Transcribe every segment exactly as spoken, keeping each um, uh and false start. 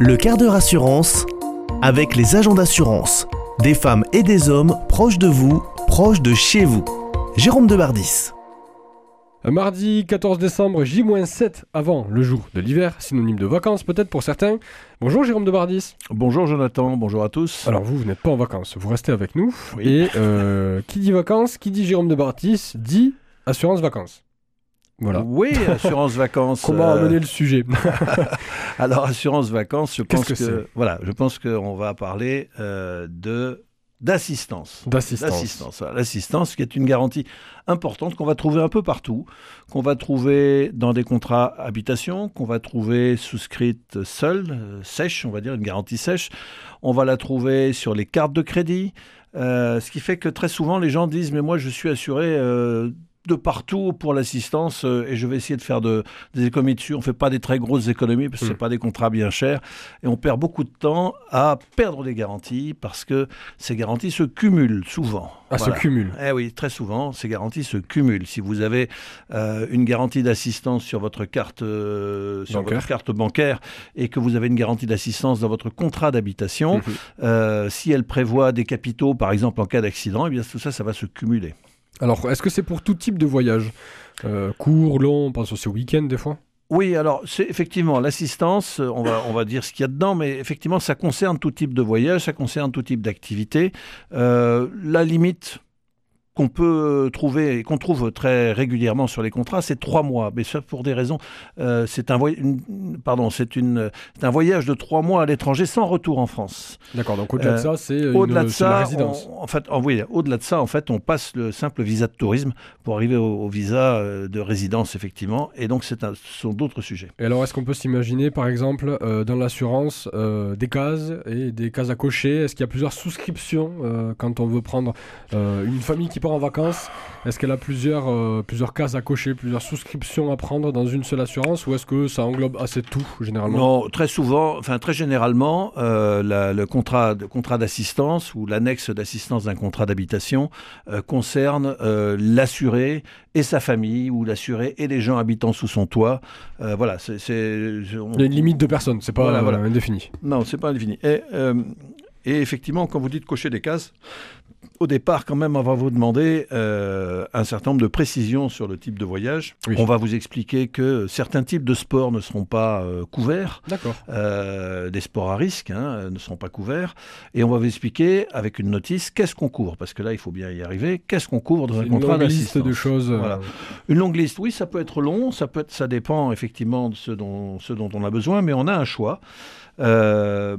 Le quart d'heure assurance avec les agents d'assurance. Des femmes et des hommes proches de vous, proches de chez vous. Jérôme Debardis. Mardi quatorze décembre, J sept avant le jour de l'hiver, synonyme de vacances peut-être pour certains. Bonjour Jérôme Debardis. Bonjour Jonathan, bonjour à tous. Alors vous, vous n'êtes pas en vacances, vous restez avec nous. Oui. Et euh, qui dit vacances, qui dit Jérôme Debardis, dit assurance vacances. Voilà. Oui, assurance vacances. Comment euh... amener le sujet? Alors assurance vacances, je pense Qu'est-ce que, que, que voilà, je pense qu'on va parler euh, de d'assistance. D'assistance. D'assistance. Voilà. L'assistance qui est une garantie importante qu'on va trouver un peu partout, qu'on va trouver dans des contrats habitation, qu'on va trouver souscrite seule, euh, sèche, on va dire une garantie sèche. On va la trouver sur les cartes de crédit, euh, ce qui fait que très souvent les gens disent mais moi je suis assuré euh, de partout pour l'assistance euh, et je vais essayer de faire de, des économies dessus. On ne fait pas des très grosses économies parce que mmh. ce n'est pas des contrats bien chers et on perd beaucoup de temps à perdre des garanties parce que ces garanties se cumulent souvent. Ah, voilà. Se cumulent. Eh oui, très souvent, ces garanties se cumulent. Si vous avez euh, une garantie d'assistance sur votre carte, euh, sur bancaire. votre carte bancaire et que vous avez une garantie d'assistance dans votre contrat d'habitation, mmh. euh, si elle prévoit des capitaux, par exemple en cas d'accident, eh bien tout ça, ça va se cumuler. Alors, est-ce que c'est pour tout type de voyage euh, court, long, on pense aussi au week-end des fois? Oui, alors c'est effectivement l'assistance, on va, on va dire ce qu'il y a dedans, mais effectivement ça concerne tout type de voyage, ça concerne tout type d'activité. Euh, la limite qu'on peut trouver et qu'on trouve très régulièrement sur les contrats, c'est trois mois. Mais ça, pour des raisons, euh, c'est un voy... une... pardon, c'est une, c'est un voyage de trois mois à l'étranger sans retour en France. D'accord. Donc au-delà euh, de ça, c'est, une... au-delà de c'est ça, la résidence. On... en fait, oh, oui, au-delà de ça, en fait, on passe le simple visa de tourisme pour arriver au, au visa de résidence, effectivement. Et donc, c'est un... ce sont d'autres sujets. Et alors, est-ce qu'on peut s'imaginer, par exemple, euh, dans l'assurance, euh, des cases et des cases à cocher? Est-ce qu'il y a plusieurs souscriptions euh, quand on veut prendre euh, une famille qui part en vacances? Est-ce qu'elle a plusieurs, euh, plusieurs cases à cocher, plusieurs souscriptions à prendre dans une seule assurance, ou est-ce que ça englobe assez tout, généralement? Non, très souvent, enfin très généralement, euh, la, le contrat, de, contrat d'assistance ou l'annexe d'assistance d'un contrat d'habitation euh, concerne euh, l'assuré et sa famille, ou l'assuré et les gens habitant sous son toit. Euh, voilà, c'est... c'est on... Il y a une limite de personnes, c'est pas voilà, euh, voilà. indéfini. Non, c'est pas indéfini. Et, euh, et effectivement, quand vous dites cocher des cases, au départ, quand même, on va vous demander euh, un certain nombre de précisions sur le type de voyage. Oui. On va vous expliquer que certains types de sports ne seront pas euh, couverts. D'accord. Euh, des sports à risque hein, ne seront pas couverts. Et on va vous expliquer, avec une notice, qu'est-ce qu'on couvre. Parce que là, il faut bien y arriver. Qu'est-ce qu'on couvre dans un contrat d'assistance ? Une longue liste de choses. Euh... Voilà. Une longue liste, oui, ça peut être long. Ça, peut être, ça dépend effectivement de ce dont, ce dont on a besoin. Mais on a un choix. Euh,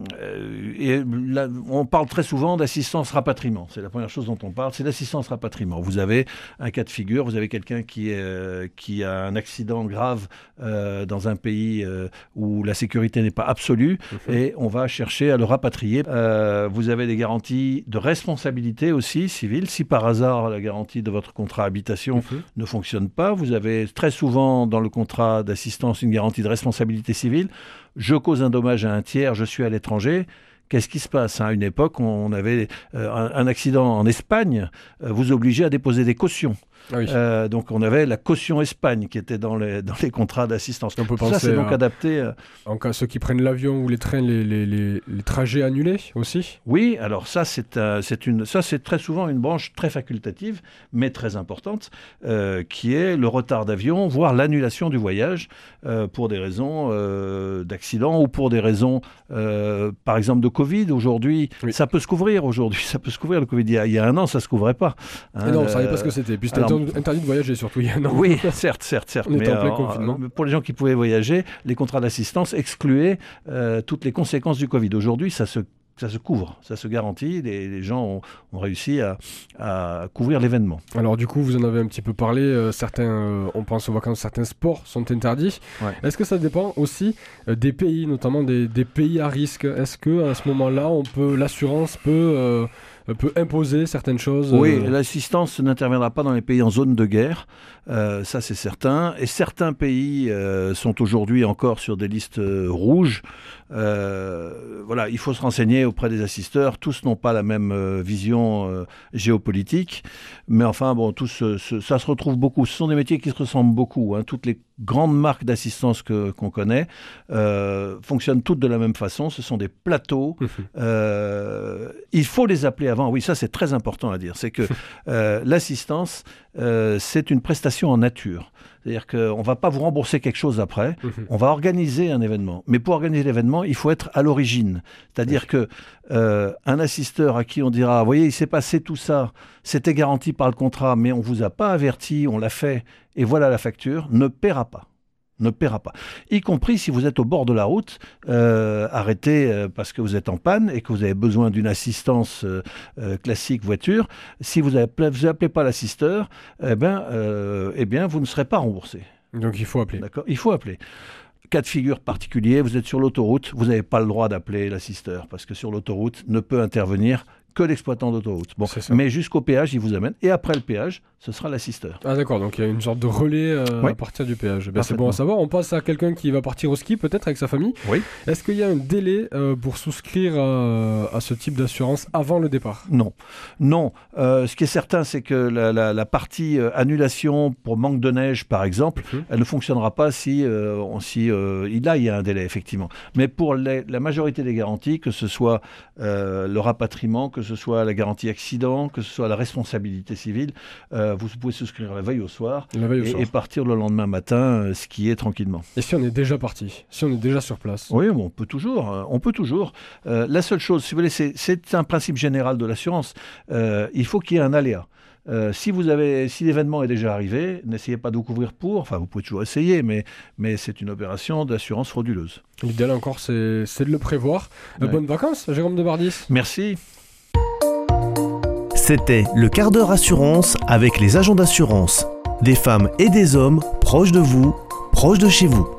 et là, on parle très souvent d'assistance rapatriement. C'est la première chose dont on parle, c'est l'assistance rapatriement. Vous avez un cas de figure, vous avez quelqu'un qui, est, euh, qui a un accident grave euh, dans un pays euh, où la sécurité n'est pas absolue mmh. et on va chercher à le rapatrier. Euh, vous avez des garanties de responsabilité aussi civile. Si par hasard la garantie de votre contrat habitation mmh. ne fonctionne pas, vous avez très souvent dans le contrat d'assistance une garantie de responsabilité civile. Je cause un dommage à un tiers, je suis à l'étranger. Qu'est-ce qui se passe ? À une époque, on avait euh, un, un accident en Espagne, euh, vous obligez à déposer des cautions. Ah oui. euh, donc on avait la caution Espagne qui était dans les, dans les contrats d'assistance. On peut Tout ça, c'est donc à, adapté. Euh... En cas ceux qui prennent l'avion ou les trains, les, les, les, les trajets annulés aussi ? Oui, alors ça c'est, euh, c'est une, ça, c'est très souvent une branche très facultative, mais très importante, euh, qui est le retard d'avion, voire l'annulation du voyage euh, pour des raisons euh, d'accident ou pour des raisons, euh, par exemple, de Covid. Aujourd'hui, oui. ça peut se couvrir. Aujourd'hui, ça peut se couvrir le Covid. Il y a, il y a un an, ça ne se couvrait pas. Hein, non, on ne savait pas ce que c'était. Puis c'était alors, interdit de voyager surtout il y a un an. Oui, certes, certes, certes. On était mais en plein euh, confinement. Pour les gens qui pouvaient voyager, les contrats d'assistance excluaient euh, toutes les conséquences du Covid. Aujourd'hui, ça se Ça se couvre, ça se garantit, les, les gens ont, ont réussi à, à couvrir l'événement. Alors du coup, vous en avez un petit peu parlé, euh, certains, euh, on pense aux vacances, certains sports sont interdits. Ouais. Est-ce que ça dépend aussi euh, des pays, notamment des, des pays à risque ? Est-ce qu'à ce moment-là, on peut, l'assurance peut, euh, peut imposer certaines choses ? Oui, euh... l'assistance n'interviendra pas dans les pays en zone de guerre, euh, ça c'est certain. Et certains pays euh, sont aujourd'hui encore sur des listes euh, rouges. Euh, voilà, il faut se renseigner auprès des assisteurs. Tous n'ont pas la même euh, vision euh, géopolitique, mais enfin bon, tous, euh, ce, ça se retrouve beaucoup. Ce sont des métiers qui se ressemblent beaucoup. Hein. Toutes les grandes marques d'assistance que, qu'on connaît euh, fonctionnent toutes de la même façon. Ce sont des plateaux. Euh, il faut les appeler avant. Oui, ça c'est très important à dire. C'est que euh, l'assistance, euh, c'est une prestation en nature. C'est-à-dire qu'on ne va pas vous rembourser quelque chose après. On va organiser un événement. Mais pour organiser l'événement, il faut être à l'origine. C'est-à-dire oui. que euh, un assisteur à qui on dira, vous voyez, il s'est passé tout ça, c'était garanti par le contrat, mais on ne vous a pas averti, on l'a fait, et voilà la facture, ne paiera pas. Ne paiera pas. Y compris si vous êtes au bord de la route, euh, arrêté euh, parce que vous êtes en panne et que vous avez besoin d'une assistance euh, euh, classique voiture. Si vous n'appelez pas l'assisteur, eh ben, euh, eh bien, vous ne serez pas remboursé. Donc il faut appeler. D'accord ? Il faut appeler. Cas de figure particulier, vous êtes sur l'autoroute, vous n'avez pas le droit d'appeler l'assisteur parce que sur l'autoroute ne peut intervenir que l'exploitant d'autoroute. Bon, mais jusqu'au péage, il vous amène. Et après le péage, ce sera l'assisteur. Ah d'accord, donc il y a une sorte de relais euh, oui. à partir du péage. Ben, c'est bon à savoir. On passe à quelqu'un qui va partir au ski, peut-être avec sa famille. Oui. Est-ce qu'il y a un délai euh, pour souscrire euh, à ce type d'assurance avant le départ ? Non. Non. Euh, ce qui est certain, c'est que la, la, la partie euh, annulation pour manque de neige, par exemple, mmh. elle ne fonctionnera pas si, euh, on, si euh, là, il y a un délai, effectivement. Mais pour les, la majorité des garanties, que ce soit euh, le rapatriement, que ce soit la garantie accident, que ce soit la responsabilité civile, euh, vous pouvez souscrire la veille au soir, la veille au et, soir. et partir le lendemain matin euh, skier tranquillement. Et si on est déjà parti, si on est déjà sur place ? Oui, bon, on peut toujours. Euh, on peut toujours. Euh, la seule chose, si vous voulez, c'est, c'est un principe général de l'assurance. Euh, il faut qu'il y ait un aléa. Euh, si, vous avez, si l'événement est déjà arrivé, n'essayez pas de vous couvrir pour. Enfin, vous pouvez toujours essayer, mais, mais c'est une opération d'assurance frauduleuse. L'idéal encore, c'est, c'est de le prévoir. Ouais. Euh, bonnes vacances, Jérôme Debardis. Merci. C'était le quart d'heure assurance avec les agents d'assurance. Des femmes et des hommes proches de vous, proches de chez vous.